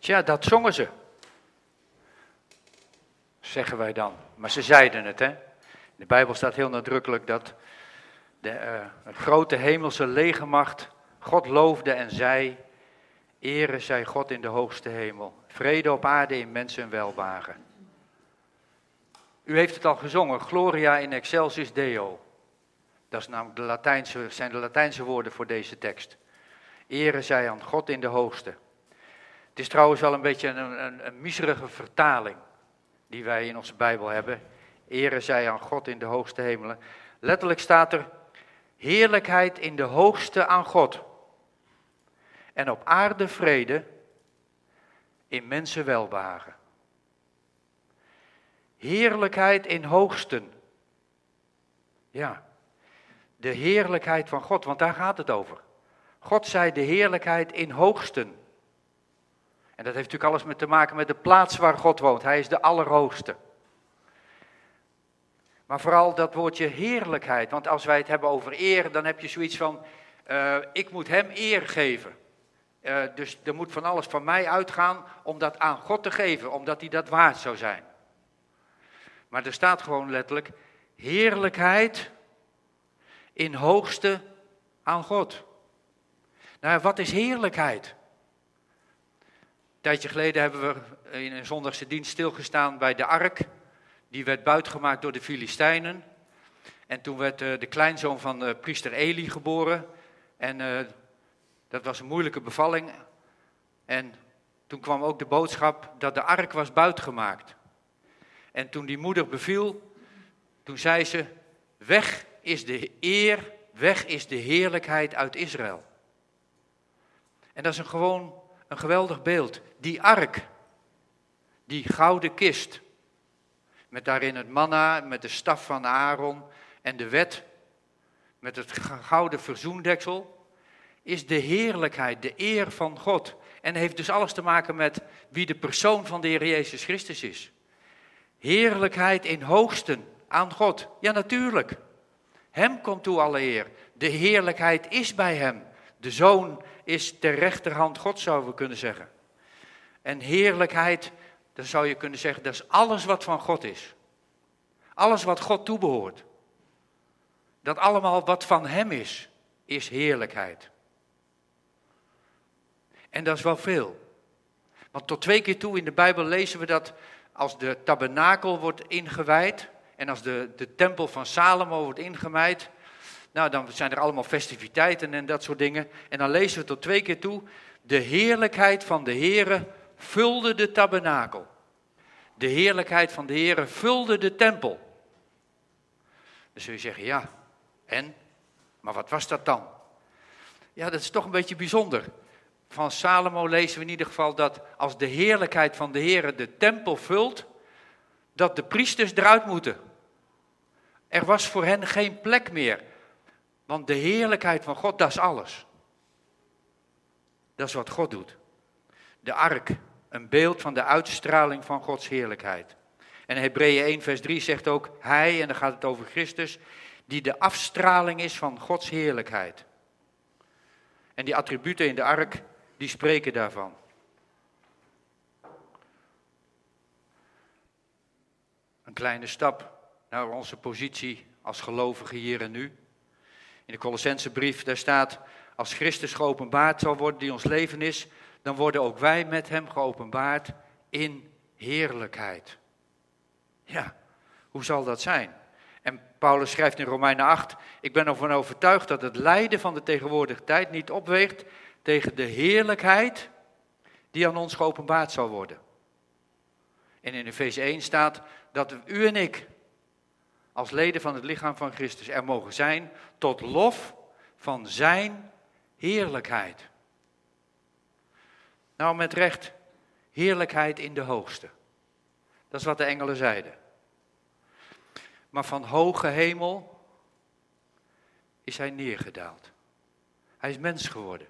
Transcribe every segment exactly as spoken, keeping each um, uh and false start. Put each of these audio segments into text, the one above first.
Tja, dat zongen ze. Zeggen wij dan. Maar ze zeiden het, hè. In de Bijbel staat heel nadrukkelijk dat de uh, grote hemelse legermacht God loofde en zei: Ere zij God in de hoogste hemel. Vrede op aarde in mensen welbehagen. U heeft het al gezongen, Gloria in excelsis Deo. Dat is namelijk de Latijnse, zijn de Latijnse woorden voor deze tekst. Ere zij aan God in de hoogste. Het is trouwens wel een beetje een, een, een miserige vertaling die wij in onze Bijbel hebben. Ere zij aan God in de hoogste hemelen. Letterlijk staat er: heerlijkheid in de hoogste aan God. En op aarde vrede, in mensen welbehagen. Heerlijkheid in hoogsten. Ja, de heerlijkheid van God, want daar gaat het over. God zei de heerlijkheid in hoogsten. En dat heeft natuurlijk alles met te maken met de plaats waar God woont. Hij is de Allerhoogste. Maar vooral dat woordje heerlijkheid, want als wij het hebben over eer, dan heb je zoiets van, uh, ik moet hem eer geven. Uh, dus er moet van alles van mij uitgaan om dat aan God te geven, omdat hij dat waard zou zijn. Maar er staat gewoon letterlijk, heerlijkheid in hoogste aan God. Nou, wat is heerlijkheid? Een tijdje geleden hebben we in een zondagse dienst stilgestaan bij de ark. Die werd buitgemaakt door de Filistijnen. En toen werd uh, de kleinzoon van uh, priester Eli geboren. En uh, dat was een moeilijke bevalling. En toen kwam ook de boodschap dat de ark was buitgemaakt. En toen die moeder beviel, toen zei ze, weg is de eer, weg is de heerlijkheid uit Israël. En dat is een gewoon een geweldig beeld. Die ark, die gouden kist, met daarin het manna, met de staf van Aaron en de wet, met het gouden verzoendeksel, is de heerlijkheid, de eer van God. En heeft dus alles te maken met wie de persoon van de Heer Jezus Christus is. Heerlijkheid in hoogsten aan God. Ja, natuurlijk. Hem komt toe alle eer. De heerlijkheid is bij hem. De Zoon is ter rechterhand God, zouden we kunnen zeggen. En heerlijkheid, dan zou je kunnen zeggen, dat is alles wat van God is. Alles wat God toebehoort. Dat allemaal wat van hem is, is heerlijkheid. En dat is wel veel. Want tot twee keer toe in de Bijbel lezen we dat als de tabernakel wordt ingewijd en als de, de tempel van Salomo wordt ingewijd, nou dan zijn er allemaal festiviteiten en dat soort dingen. En dan lezen we tot twee keer toe, de heerlijkheid van de Heere vulde de tabernakel. De heerlijkheid van de Heere vulde de tempel. Dan zul je zeggen, ja, en? Maar wat was dat dan? Ja, dat is toch een beetje bijzonder. Van Salomo lezen we in ieder geval dat als de heerlijkheid van de Heere de tempel vult, dat de priesters eruit moeten. Er was voor hen geen plek meer. Want de heerlijkheid van God, dat is alles. Dat is wat God doet. De ark, een beeld van de uitstraling van Gods heerlijkheid. En Hebreeën één vers drie zegt ook, hij, en dan gaat het over Christus, die de afstraling is van Gods heerlijkheid. En die attributen in de ark, die spreken daarvan. Een kleine stap naar onze positie als gelovigen hier en nu. In de Colossensebrief, daar staat, als Christus geopenbaard zal worden die ons leven is, dan worden ook wij met hem geopenbaard in heerlijkheid. Ja, hoe zal dat zijn? En Paulus schrijft in Romeinen acht, ik ben ervan overtuigd dat het lijden van de tegenwoordige tijd niet opweegt tegen de heerlijkheid die aan ons geopenbaard zal worden. En in Efeze één staat dat u en ik als leden van het lichaam van Christus er mogen zijn tot lof van zijn heerlijkheid. Nou, met recht, heerlijkheid in de hoogste. Dat is wat de engelen zeiden. Maar van hoge hemel is hij neergedaald. Hij is mens geworden.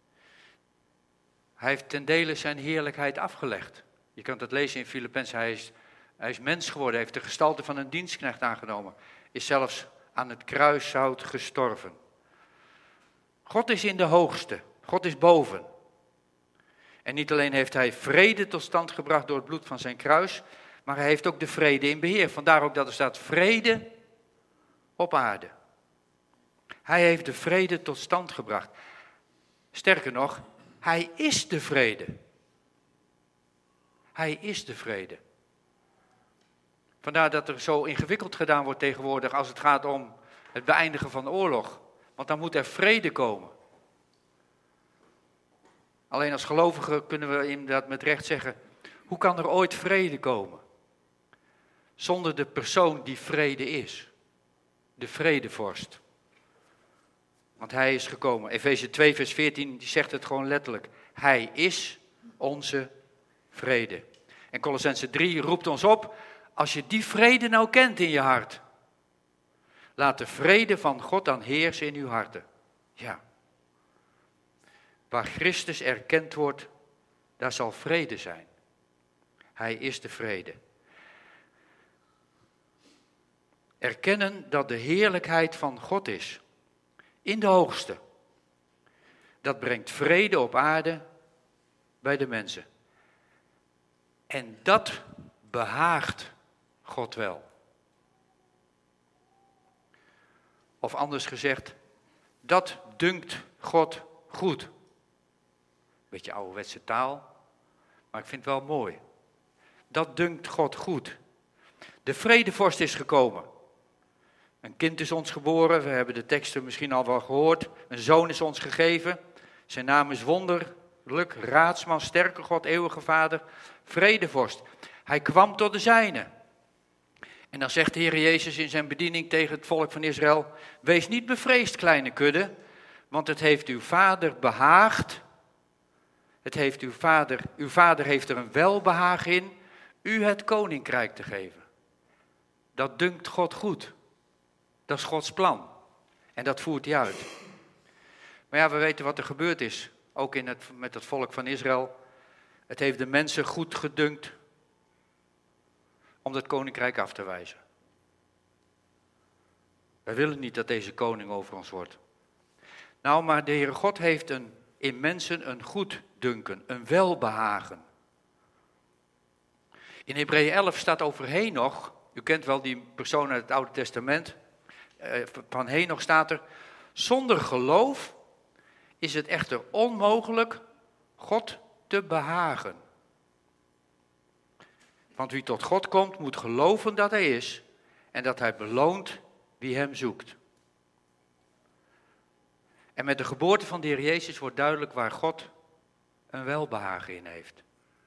Hij heeft ten dele zijn heerlijkheid afgelegd. Je kunt dat lezen in Filippenzen. Hij is, hij is mens geworden, heeft de gestalte van een dienstknecht aangenomen. Is zelfs aan het kruishout gestorven. God is in de hoogste. God is boven. En niet alleen heeft hij vrede tot stand gebracht door het bloed van zijn kruis, maar hij heeft ook de vrede in beheer. Vandaar ook dat er staat vrede op aarde. Hij heeft de vrede tot stand gebracht. Sterker nog, hij is de vrede. Hij is de vrede. Vandaar dat er zo ingewikkeld gedaan wordt tegenwoordig als het gaat om het beëindigen van de oorlog. Want dan moet er vrede komen. Alleen als gelovigen kunnen we inderdaad met recht zeggen, hoe kan er ooit vrede komen? Zonder de persoon die vrede is. De vredevorst. Want hij is gekomen. Efeze twee vers veertien die zegt het gewoon letterlijk. Hij is onze vrede. En Kolossenzen drie roept ons op, als je die vrede nou kent in je hart. Laat de vrede van God dan heersen in uw harten. Ja. Waar Christus erkend wordt, daar zal vrede zijn. Hij is de vrede. Erkennen dat de heerlijkheid van God is. In de hoogste. Dat brengt vrede op aarde bij de mensen. En dat behaagt God wel. Of anders gezegd, dat dunkt God goed. Beetje ouderwetse taal, maar ik vind het wel mooi. Dat dunkt God goed. De vredevorst is gekomen. Een kind is ons geboren, we hebben de teksten misschien al wel gehoord. Een zoon is ons gegeven. Zijn naam is wonderlijk, raadsman, sterke God, eeuwige vader, vredevorst. Hij kwam tot de zijnen. En dan zegt de Heer Jezus in zijn bediening tegen het volk van Israël, wees niet bevreesd, kleine kudde, want het heeft uw vader behaagd. Het heeft uw vader, uw vader heeft er een welbehagen in, u het koninkrijk te geven. Dat dunkt God goed. Dat is Gods plan. En dat voert hij uit. Maar ja, we weten wat er gebeurd is. Ook in het, met het volk van Israël. Het heeft de mensen goed gedunkt om dat koninkrijk af te wijzen. Wij willen niet dat deze koning over ons wordt. Nou, maar de Heere God heeft een, in mensen een goed dunken, een welbehagen. In Hebreeën elf staat over Henoch, u kent wel die persoon uit het Oude Testament, van Henoch staat er, zonder geloof is het echter onmogelijk God te behagen. Want wie tot God komt, moet geloven dat hij is en dat hij beloont wie hem zoekt. En met de geboorte van de Heer Jezus wordt duidelijk waar God een welbehagen in heeft.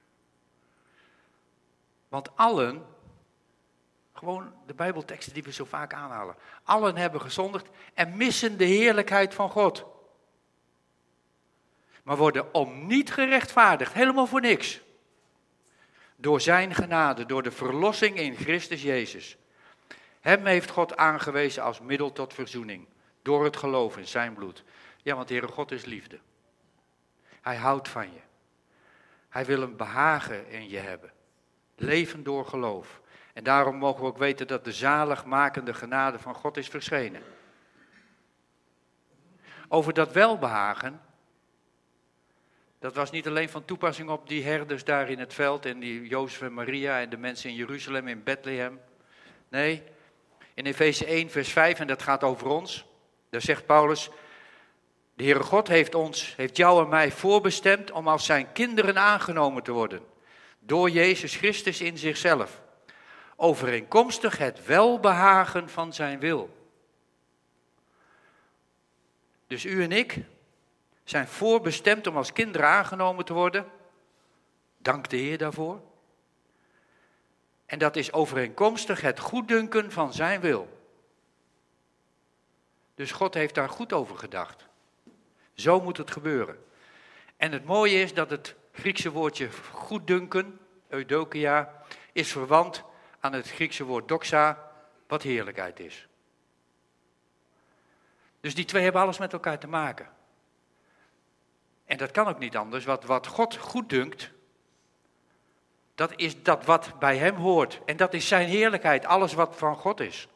Want allen, gewoon de Bijbelteksten die we zo vaak aanhalen, allen hebben gezondigd en missen de heerlijkheid van God. Maar worden om niet gerechtvaardigd, helemaal voor niks. Door zijn genade, door de verlossing in Christus Jezus. Hem heeft God aangewezen als middel tot verzoening. Door het geloof in zijn bloed. Ja, want de Heere God is liefde. Hij houdt van je. Hij wil een behagen in je hebben. Leven door geloof. En daarom mogen we ook weten dat de zaligmakende genade van God is verschenen. Over dat welbehagen, dat was niet alleen van toepassing op die herders daar in het veld en die Jozef en Maria en de mensen in Jeruzalem, in Bethlehem. Nee, in Efeze één vers vijf, en dat gaat over ons, daar zegt Paulus, de Heere God heeft ons, heeft jou en mij voorbestemd om als zijn kinderen aangenomen te worden. Door Jezus Christus in zichzelf. Overeenkomstig het welbehagen van zijn wil. Dus u en ik zijn voorbestemd om als kinderen aangenomen te worden. Dank de Heer daarvoor. En dat is overeenkomstig het goeddunken van zijn wil. Dus God heeft daar goed over gedacht. Zo moet het gebeuren. En het mooie is dat het Griekse woordje goeddunken, eudokia, is verwant aan het Griekse woord doxa, wat heerlijkheid is. Dus die twee hebben alles met elkaar te maken. En dat kan ook niet anders. Wat, wat God goeddunkt, dat is dat wat bij hem hoort. En dat is zijn heerlijkheid, alles wat van God is.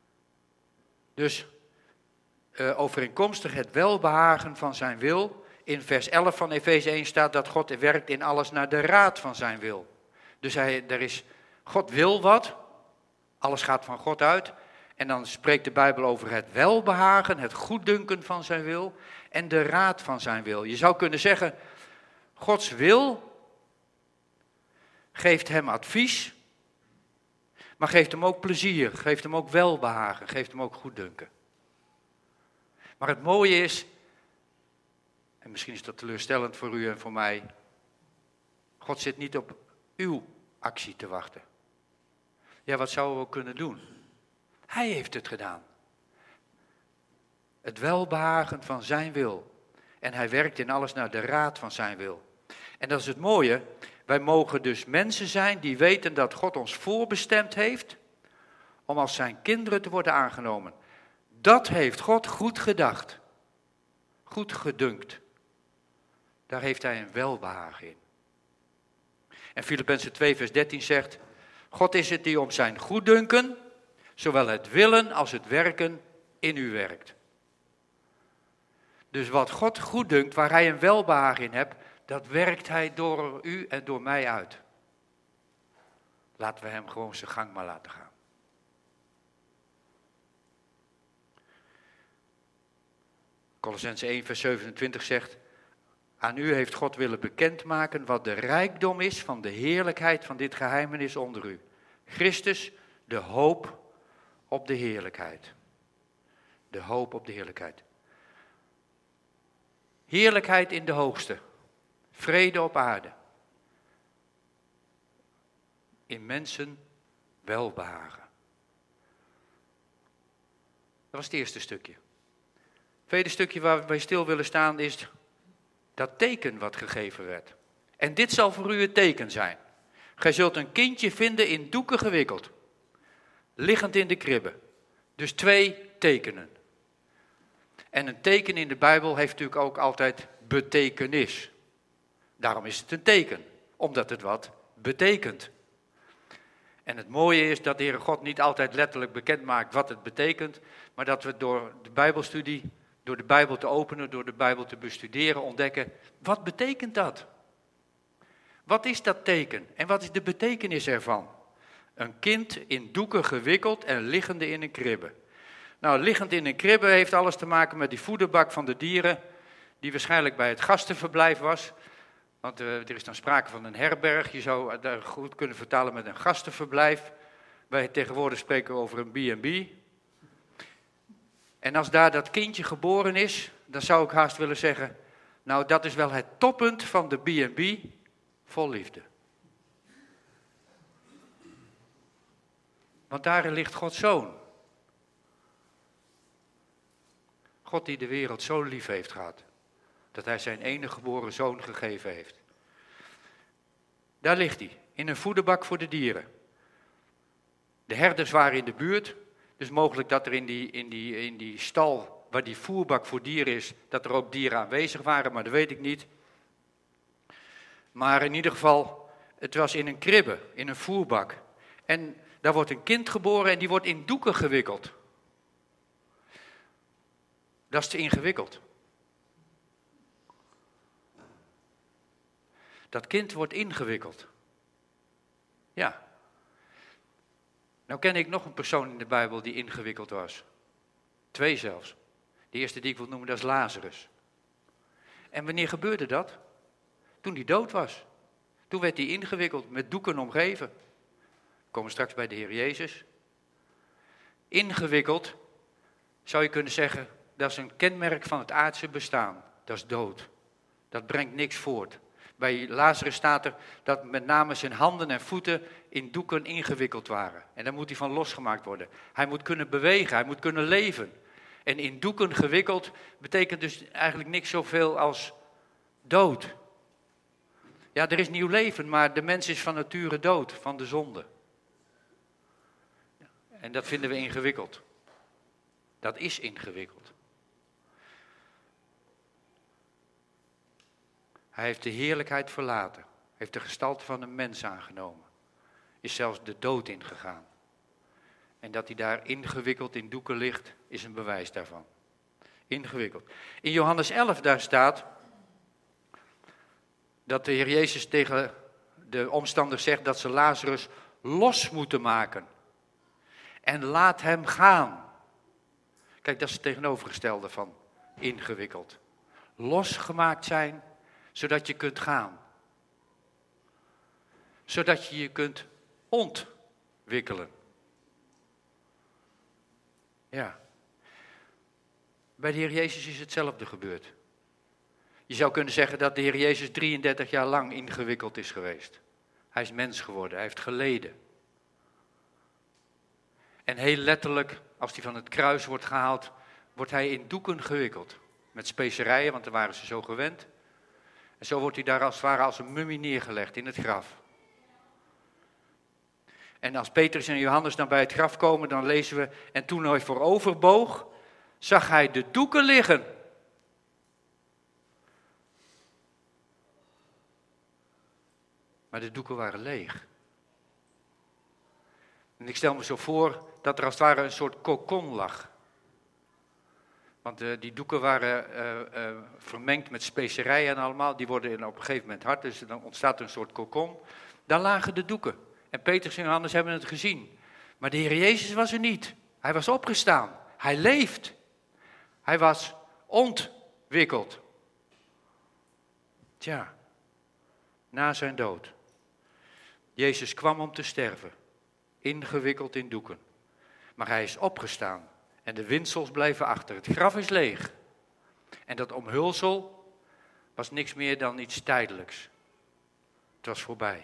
Dus uh, overeenkomstig het welbehagen van zijn wil in vers elf van Efeze één staat dat God werkt in alles naar de raad van zijn wil. Dus hij, er is, God wil wat, alles gaat van God uit. En dan spreekt de Bijbel over het welbehagen, het goeddunken van zijn wil en de raad van zijn wil. Je zou kunnen zeggen, Gods wil geeft hem advies, maar geeft hem ook plezier, geeft hem ook welbehagen, geeft hem ook goeddunken. Maar het mooie is, en misschien is dat teleurstellend voor u en voor mij, God zit niet op uw actie te wachten. Ja, wat zouden we ook kunnen doen? Hij heeft het gedaan. Het welbehagen van zijn wil. En hij werkt in alles naar de raad van zijn wil. En dat is het mooie, wij mogen dus mensen zijn die weten dat God ons voorbestemd heeft om als zijn kinderen te worden aangenomen. Dat heeft God goed gedacht. Goed gedunkt. Daar heeft hij een welbehagen in. En Filippenzen twee vers dertien zegt, God is het die om zijn goeddunken, zowel het willen als het werken in u werkt. Dus wat God goeddunkt, waar hij een welbehagen in hebt, dat werkt hij door u en door mij uit. Laten we hem gewoon zijn gang maar laten gaan. Kolossenzen één vers zevenentwintig zegt, aan u heeft God willen bekendmaken wat de rijkdom is van de heerlijkheid van dit geheimenis onder u. Christus, de hoop op de heerlijkheid. De hoop op de heerlijkheid. Heerlijkheid in de hoogste. Vrede op aarde. In mensen welbehagen. Dat was het eerste stukje. Het tweede stukje waar we bij stil willen staan is dat teken wat gegeven werd. En dit zal voor u het teken zijn. Gij zult een kindje vinden in doeken gewikkeld. Liggend in de kribbe. Dus twee tekenen. En een teken in de Bijbel heeft natuurlijk ook altijd betekenis. Daarom is het een teken. Omdat het wat betekent. En het mooie is dat de Heere God niet altijd letterlijk bekend maakt wat het betekent. Maar dat we door de Bijbelstudie, door de Bijbel te openen, door de Bijbel te bestuderen, ontdekken. Wat betekent dat? Wat is dat teken? En wat is de betekenis ervan? Een kind in doeken gewikkeld en liggende in een kribbe. Nou, liggend in een kribbe heeft alles te maken met die voederbak van de dieren, die waarschijnlijk bij het gastenverblijf was. Want uh, er is dan sprake van een herberg, je zou dat goed kunnen vertalen met een gastenverblijf. Wij tegenwoordig spreken we over een B en B. En als daar dat kindje geboren is, dan zou ik haast willen zeggen, nou dat is wel het toppunt van de B en B vol liefde. Want daarin ligt Gods Zoon. God die de wereld zo lief heeft gehad, dat hij zijn enige geboren zoon gegeven heeft. Daar ligt hij, in een voederbak voor de dieren. De herders waren in de buurt, dus mogelijk dat er in die, in die, in die stal, waar die voerbak voor dieren is, dat er ook dieren aanwezig waren, maar dat weet ik niet. Maar in ieder geval, het was in een kribbe, in een voerbak. En daar wordt een kind geboren en die wordt in doeken gewikkeld. Dat is te ingewikkeld. Dat kind wordt ingewikkeld. Ja. Nou ken ik nog een persoon in de Bijbel die ingewikkeld was. Twee zelfs. De eerste die ik wil noemen, dat is Lazarus. En wanneer gebeurde dat? Toen hij dood was. Toen werd hij ingewikkeld, met doeken omgeven. We komen straks bij de Heer Jezus. Ingewikkeld, zou je kunnen zeggen, dat is een kenmerk van het aardse bestaan. Dat is dood. Dat brengt niks voort. Bij Lazarus staat er dat met name zijn handen en voeten in doeken ingewikkeld waren. En daar moet hij van losgemaakt worden. Hij moet kunnen bewegen, hij moet kunnen leven. En in doeken gewikkeld betekent dus eigenlijk niks zoveel als dood. Ja, er is nieuw leven, maar de mens is van nature dood, van de zonde. En dat vinden we ingewikkeld. Dat is ingewikkeld. Hij heeft de heerlijkheid verlaten. Heeft de gestalte van een mens aangenomen. Is zelfs de dood ingegaan. En dat hij daar ingewikkeld in doeken ligt, is een bewijs daarvan. Ingewikkeld. In Johannes elf daar staat, dat de Heer Jezus tegen de omstanders zegt dat ze Lazarus los moeten maken. En laat hem gaan. Kijk, dat is het tegenovergestelde van ingewikkeld. Losgemaakt zijn, zodat je kunt gaan. Zodat je je kunt ontwikkelen. Ja. Bij de Heer Jezus is hetzelfde gebeurd. Je zou kunnen zeggen dat de Heer Jezus drieëndertig jaar lang ingewikkeld is geweest. Hij is mens geworden, hij heeft geleden. En heel letterlijk, als hij van het kruis wordt gehaald, wordt hij in doeken gewikkeld. Met specerijen, want daar waren ze zo gewend. En zo wordt hij daar als het ware als een mummie neergelegd in het graf. En als Petrus en Johannes dan bij het graf komen, dan lezen we, en toen hij vooroverboog, zag hij de doeken liggen. Maar de doeken waren leeg. En ik stel me zo voor dat er als het ware een soort kokon lag. Want uh, die doeken waren uh, uh, vermengd met specerijen en allemaal. Die worden op een gegeven moment hard, dus dan ontstaat er een soort kokon. Daar lagen de doeken. En Petrus en Johannes hebben het gezien. Maar de Heer Jezus was er niet. Hij was opgestaan. Hij leeft. Hij was ontwikkeld. Tja, na zijn dood. Jezus kwam om te sterven. Ingewikkeld in doeken. Maar hij is opgestaan. En de windsels blijven achter. Het graf is leeg. En dat omhulsel was niks meer dan iets tijdelijks. Het was voorbij.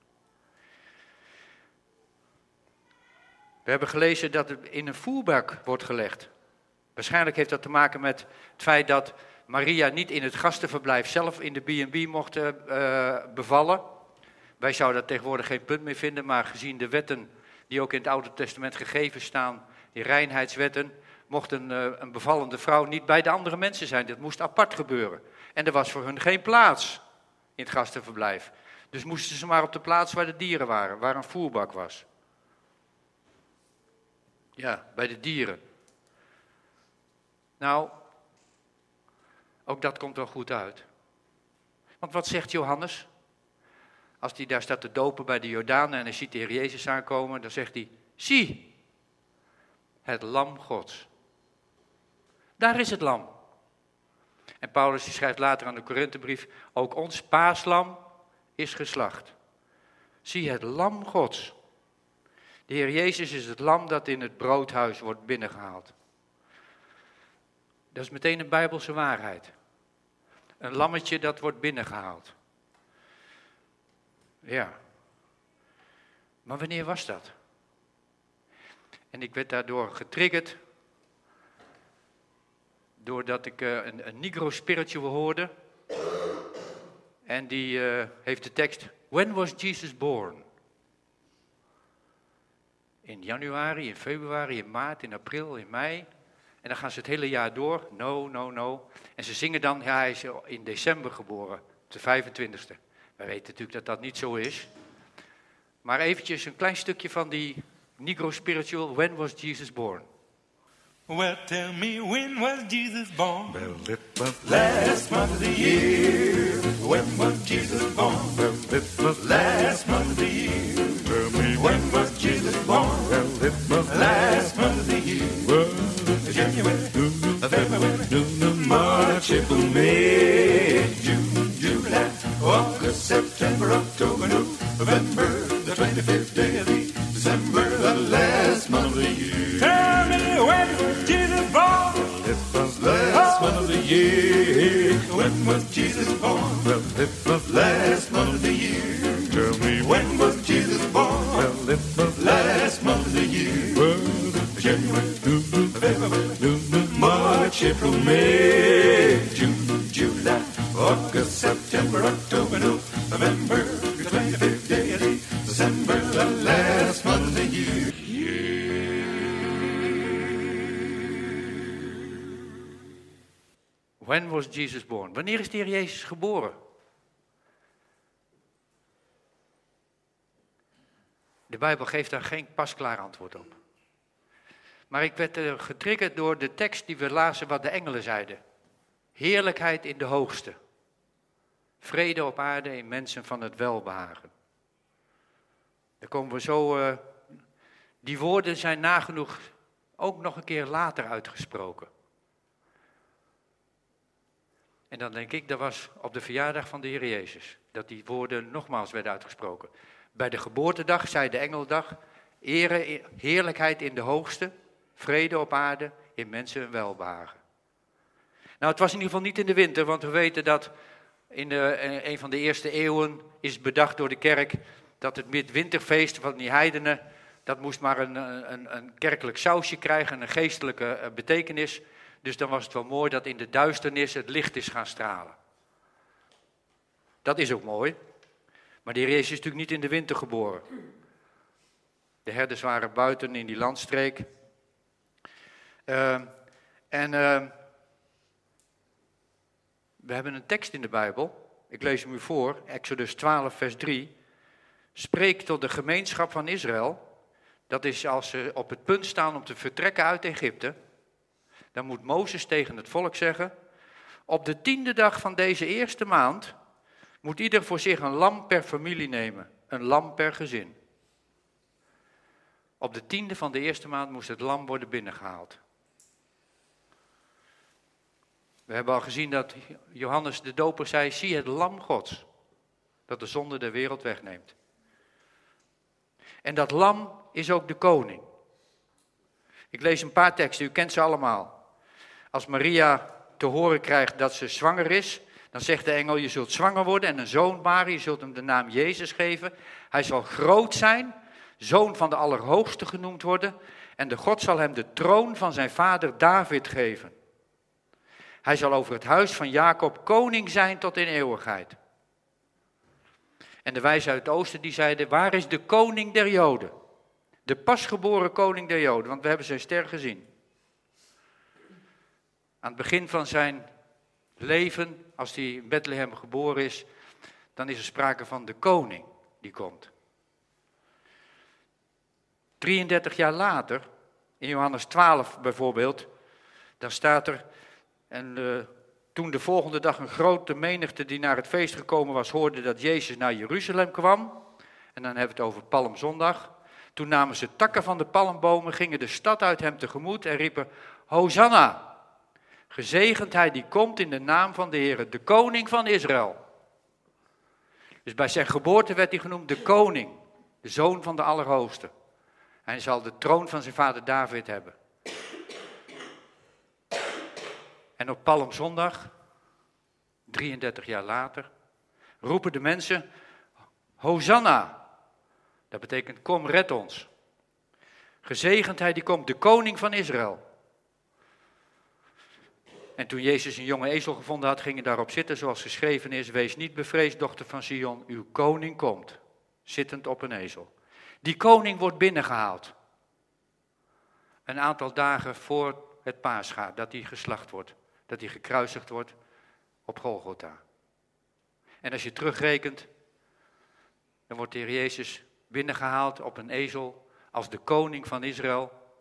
We hebben gelezen dat het in een voerbak wordt gelegd. Waarschijnlijk heeft dat te maken met het feit dat Maria niet in het gastenverblijf zelf in de B en B mocht uh, bevallen. Wij zouden dat tegenwoordig geen punt meer vinden, maar gezien de wetten die ook in het Oude Testament gegeven staan, die reinheidswetten, mocht een, uh, een bevallende vrouw niet bij de andere mensen zijn. Dat moest apart gebeuren. En er was voor hun geen plaats in het gastenverblijf. Dus moesten ze maar op de plaats waar de dieren waren, waar een voerbak was. Ja, bij de dieren. Nou, ook dat komt wel goed uit. Want wat zegt Johannes? Als hij daar staat te dopen bij de Jordaan en hij ziet de Heer Jezus aankomen, dan zegt hij, zie, het lam Gods. Daar is het lam. En Paulus die schrijft later aan de Korinthebrief, ook ons paaslam is geslacht. Zie, het lam Gods. De Heer Jezus is het lam dat in het broodhuis wordt binnengehaald. Dat is meteen een Bijbelse waarheid. Een lammetje dat wordt binnengehaald. Ja. Maar wanneer was dat? En ik werd daardoor getriggerd. Doordat ik uh, een, een Negro spiritual hoorde. En die uh, heeft de tekst, When was Jesus born? In januari, in februari, in maart, in april, in mei. En dan gaan ze het hele jaar door. No, no, no. En ze zingen dan, ja, hij is in december geboren. Op de vijfentwintigste. Wij weten natuurlijk dat dat niet zo is. Maar eventjes een klein stukje van die Negro spiritual. When was Jesus born? Well, tell me, when was Jesus born? Well, it was last month of the year. When was Jesus born? Well, it was last month of the year. Tell me, when was Jesus born? Well, it was last month of the year. Well, January, February, March, April, May, June, July, August, September, October, November, the twenty-fifth day of the December, the last month of the year. Tell me, when was Jesus born? It was last month of the year. When was Jesus born? Well, it was last month of the year. Tell me, when was Jesus born? Well, it was last month of the year. Well, January, February, March, April, May, June, July, August, September, October, November, the twenty-fifth day of December, the last month of the year. When was Jesus born? Wanneer is de Heer Jezus geboren? De Bijbel geeft daar geen pasklaar antwoord op. Maar ik werd uh, getriggerd door de tekst die we lazen wat de engelen zeiden. Heerlijkheid in de hoogste. Vrede op aarde in mensen van het welbehagen. Daar komen we zo, uh, die woorden zijn nagenoeg ook nog een keer later uitgesproken. En dan denk ik, dat was op de verjaardag van de Heer Jezus, dat die woorden nogmaals werden uitgesproken. Bij de geboortedag zei de engeldag, ere, heerlijkheid in de hoogste, vrede op aarde, in mensen een welbehagen. Nou, het was in ieder geval niet in de winter, want we weten dat in de, een van de eerste eeuwen is bedacht door de kerk dat het midwinterfeest van die heidenen, dat moest maar een, een, een kerkelijk sausje krijgen, een geestelijke betekenis. Dus dan was het wel mooi dat in de duisternis het licht is gaan stralen. Dat is ook mooi. Maar de Heer Jezus is natuurlijk niet in de winter geboren. De herders waren buiten in die landstreek. Uh, en uh, we hebben een tekst in de Bijbel. Ik lees hem u voor. Exodus twaalf vers drie. Spreek tot de gemeenschap van Israël. Dat is als ze op het punt staan om te vertrekken uit Egypte. Dan moet Mozes tegen het volk zeggen, op de tiende dag van deze eerste maand moet ieder voor zich een lam per familie nemen, een lam per gezin. Op de tiende van de eerste maand moest het lam worden binnengehaald. We hebben al gezien dat Johannes de Doper zei, zie het lam Gods, dat de zonde der wereld wegneemt. En dat lam is ook de koning. Ik lees een paar teksten, u kent ze allemaal. Als Maria te horen krijgt dat ze zwanger is, dan zegt de engel, je zult zwanger worden en een zoon baren, je zult hem de naam Jezus geven. Hij zal groot zijn, zoon van de Allerhoogste genoemd worden en de God zal hem de troon van zijn vader David geven. Hij zal over het huis van Jacob koning zijn tot in eeuwigheid. En de wijzen uit het oosten die zeiden, waar is de koning der Joden? De pasgeboren koning der Joden, want we hebben zijn ster gezien. Aan het begin van zijn leven, als hij in Bethlehem geboren is, dan is er sprake van de koning die komt. drieëndertig jaar later, in Johannes twaalf bijvoorbeeld, dan staat er, en uh, toen de volgende dag een grote menigte die naar het feest gekomen was, hoorde dat Jezus naar Jeruzalem kwam, en dan hebben we het over Palmzondag. Toen namen ze takken van de palmbomen, gingen de stad uit hem tegemoet en riepen, Hosanna! Gezegend hij die komt in de naam van de Heer, de koning van Israël. Dus bij zijn geboorte werd hij genoemd de koning, de zoon van de Allerhoogste. Hij zal de troon van zijn vader David hebben. En op Palmzondag, drieëndertig jaar later, roepen de mensen, Hosanna! Dat betekent, kom, red ons. Gezegend hij die komt, de koning van Israël. En toen Jezus een jonge ezel gevonden had, ging hij daarop zitten, zoals geschreven is, wees niet bevreesd, dochter van Sion, uw koning komt, zittend op een ezel. Die koning wordt binnengehaald. Een aantal dagen voor het Paascha, dat hij geslacht wordt, dat hij gekruisigd wordt op Golgotha. En als je terugrekent, dan wordt de Heer Jezus binnengehaald op een ezel als de koning van Israël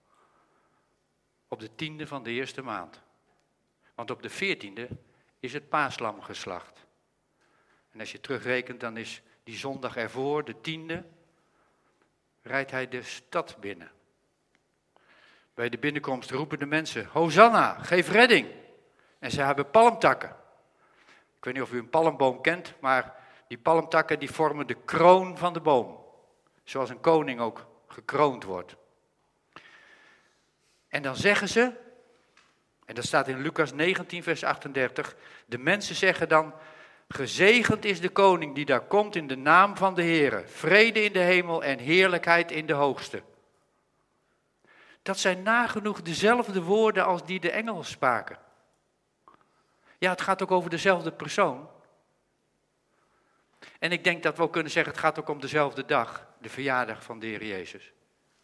op de tiende van de eerste maand. Want op de veertiende is het paaslam geslacht. En als je terugrekent, dan is die zondag ervoor, de tiende, rijdt hij de stad binnen. Bij de binnenkomst roepen de mensen, Hosanna, geef redding. En ze hebben palmtakken. Ik weet niet of u een palmboom kent, maar die palmtakken die vormen de kroon van de boom. Zoals een koning ook gekroond wordt. En dan zeggen ze, en dat staat in Lucas negentien vers achtendertig, de mensen zeggen dan, gezegend is de koning die daar komt in de naam van de Heere, vrede in de hemel en heerlijkheid in de hoogste. Dat zijn nagenoeg dezelfde woorden als die de engelen spraken. Ja, het gaat ook over dezelfde persoon. En ik denk dat we ook kunnen zeggen, het gaat ook om dezelfde dag, de verjaardag van de Heer Jezus.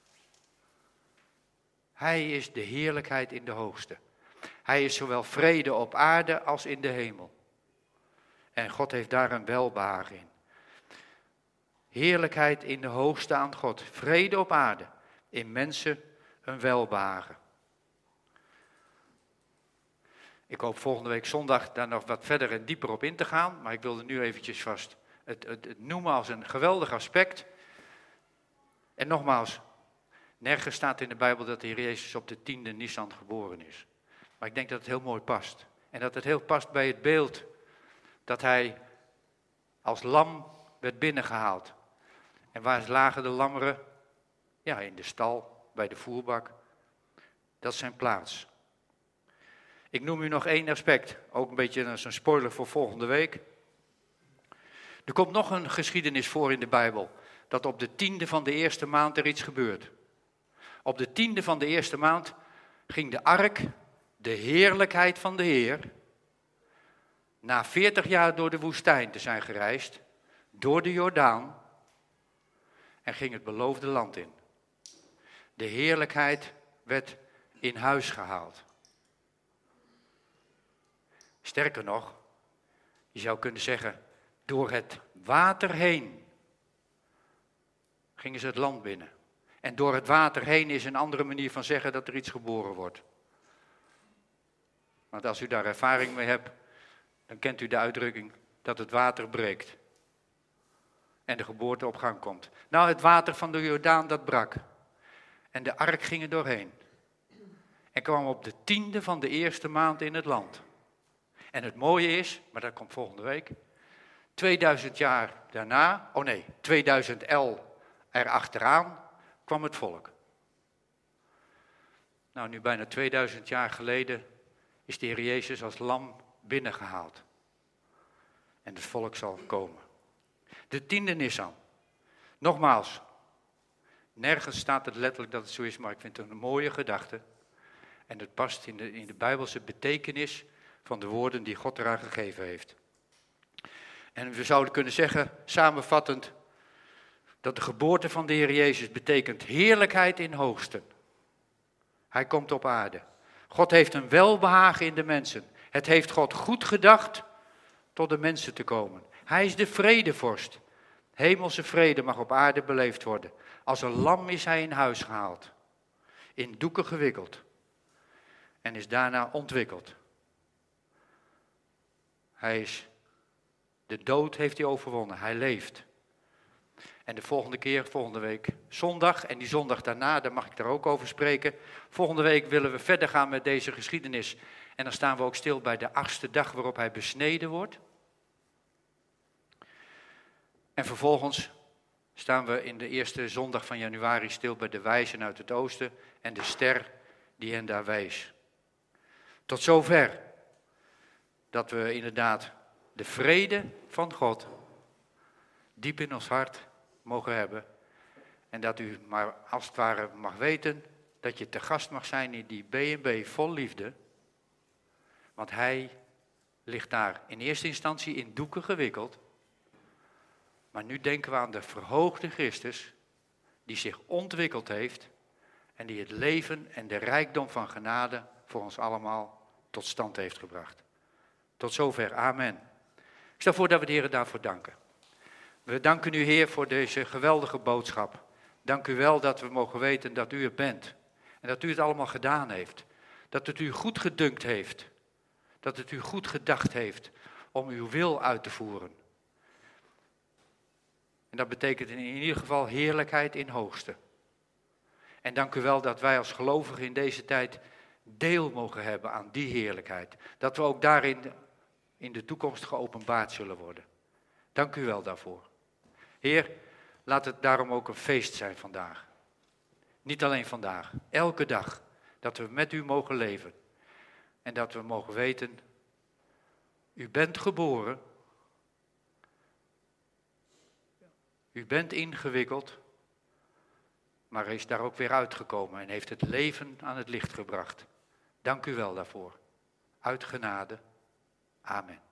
Hij is de heerlijkheid in de hoogste. Hij is zowel vrede op aarde als in de hemel. En God heeft daar een welbehagen in. Heerlijkheid in de hoogste aan God. Vrede op aarde. In mensen een welbehagen. Ik hoop volgende week zondag daar nog wat verder en dieper op in te gaan, maar ik wilde nu eventjes vast het, het, het noemen als een geweldig aspect. En nogmaals, nergens staat in de Bijbel dat de Heer Jezus op de tiende Nisan geboren is. Maar ik denk dat het heel mooi past. En dat het heel past bij het beeld dat hij als lam werd binnengehaald. En waar lagen de lammeren? Ja, in de stal, bij de voerbak. Dat is zijn plaats. Ik noem u nog één aspect, ook een beetje als een spoiler voor volgende week. Er komt nog een geschiedenis voor in de Bijbel, dat op de tiende van de eerste maand er iets gebeurt. Op de tiende van de eerste maand ging de ark, de heerlijkheid van de Heer, na veertig jaar door de woestijn te zijn gereisd, door de Jordaan, en ging het beloofde land in. De heerlijkheid werd in huis gehaald. Sterker nog, je zou kunnen zeggen, door het water heen gingen ze het land binnen. En door het water heen is een andere manier van zeggen dat er iets geboren wordt. Want als u daar ervaring mee hebt, dan kent u de uitdrukking dat het water breekt. En de geboorte op gang komt. Nou, het water van de Jordaan, dat brak. En de ark ging er doorheen. En kwam op de tiende van de eerste maand in het land. En het mooie is, maar dat komt volgende week, tweeduizend jaar daarna, oh nee, tweeduizend el erachteraan, kwam het volk. Nou, nu bijna tweeduizend jaar geleden is de Heer Jezus als lam binnengehaald. En het volk zal komen. De tiende Nisan. Nogmaals, nergens staat het letterlijk dat het zo is, maar ik vind het een mooie gedachte. En het past in de, in de Bijbelse betekenis van de woorden die God eraan gegeven heeft. En we zouden kunnen zeggen, samenvattend, dat de geboorte van de Heer Jezus betekent heerlijkheid in hoogsten. Hij komt op aarde. God heeft een welbehagen in de mensen. Het heeft God goed gedacht tot de mensen te komen. Hij is de vredevorst. Hemelse vrede mag op aarde beleefd worden. Als een lam is hij in huis gehaald. In doeken gewikkeld. En is daarna ontwikkeld. Hij is, de dood heeft hij overwonnen. Hij leeft. En de volgende keer, volgende week, zondag en die zondag daarna, daar mag ik daar ook over spreken. Volgende week willen we verder gaan met deze geschiedenis. En dan staan we ook stil bij de achtste dag waarop hij besneden wordt. En vervolgens staan we in de eerste zondag van januari stil bij de wijzen uit het oosten en de ster die hen daar wees. Tot zover dat we inderdaad de vrede van God diep in ons hart mogen hebben. En dat u maar als het ware mag weten dat je te gast mag zijn in die B en B vol liefde. Want hij ligt daar in eerste instantie in doeken gewikkeld. Maar nu denken we aan de verhoogde Christus die zich ontwikkeld heeft en die het leven en de rijkdom van genade voor ons allemaal tot stand heeft gebracht. Tot zover, amen. Ik stel voor dat we de Heer daarvoor danken. We danken u, Heer, voor deze geweldige boodschap. Dank u wel dat we mogen weten dat u het bent. En dat u het allemaal gedaan heeft. Dat het u goed gedunkt heeft. Dat het u goed gedacht heeft om uw wil uit te voeren. En dat betekent in ieder geval heerlijkheid in hoogste. En dank u wel dat wij als gelovigen in deze tijd deel mogen hebben aan die heerlijkheid. Dat we ook daarin in de toekomst geopenbaard zullen worden. Dank u wel daarvoor. Heer, laat het daarom ook een feest zijn vandaag. Niet alleen vandaag, elke dag. Dat we met u mogen leven. En dat we mogen weten, u bent geboren. U bent ingewikkeld. Maar hij is daar ook weer uitgekomen en heeft het leven aan het licht gebracht. Dank u wel daarvoor. Uit genade. Amen.